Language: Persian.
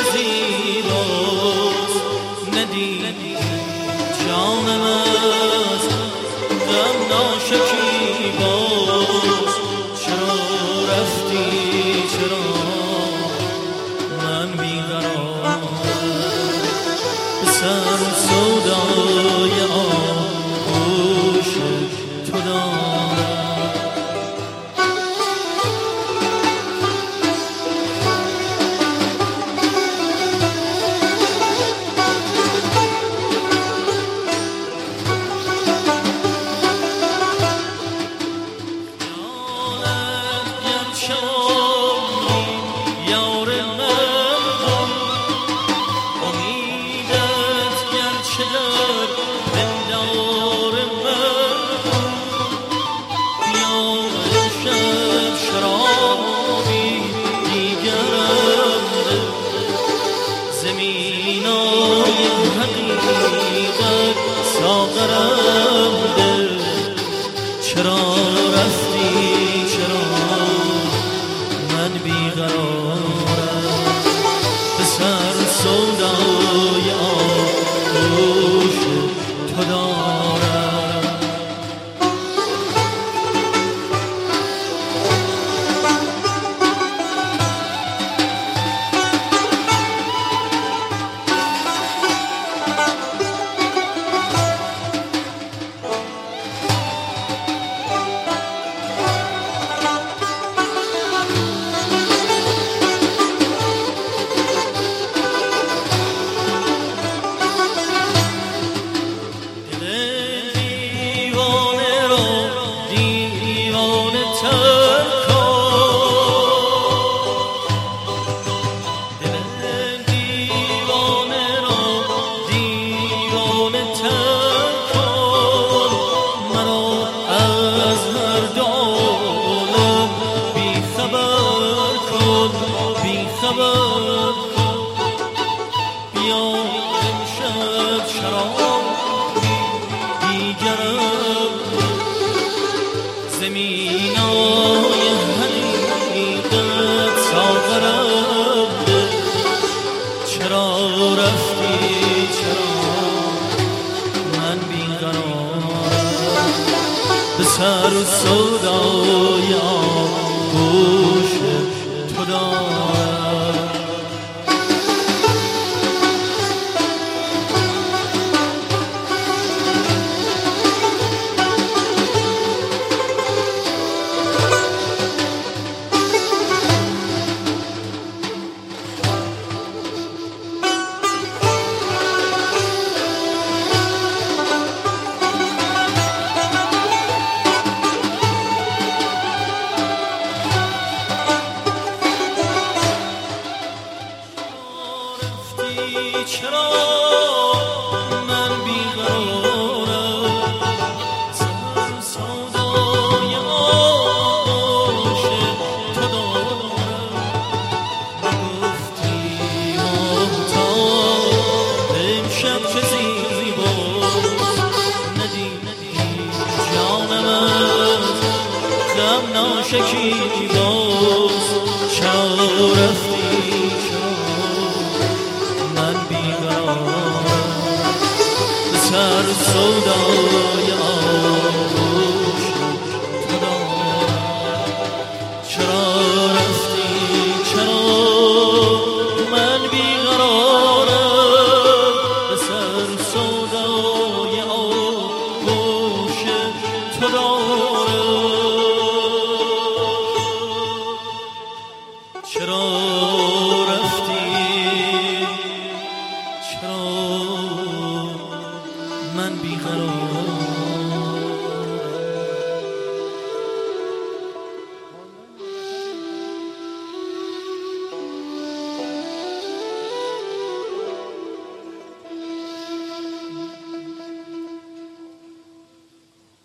زیباست ندید جانم از غم ناشکیباست چرا رفتی چرا من بیقرارم به سر سودای آغوش تو دارم زمینای حقیقت ساغرم ده چرا رفتی چرا من بیقرارم به سر سودای آغوش تو دارم بیا امشب شراب دیگرم زمینای حقیقت ساغرم چرا رفتی چرا من بیقرارم به سر و سودای آغوش تو دارم چرا من بیقرارم سر سودای آغوش تو دارم گفتی ماهتاب امشب چه زیباست ندیدی جانم از غم ناشکیباست چرا رفتی من بیقرارم به سر سودای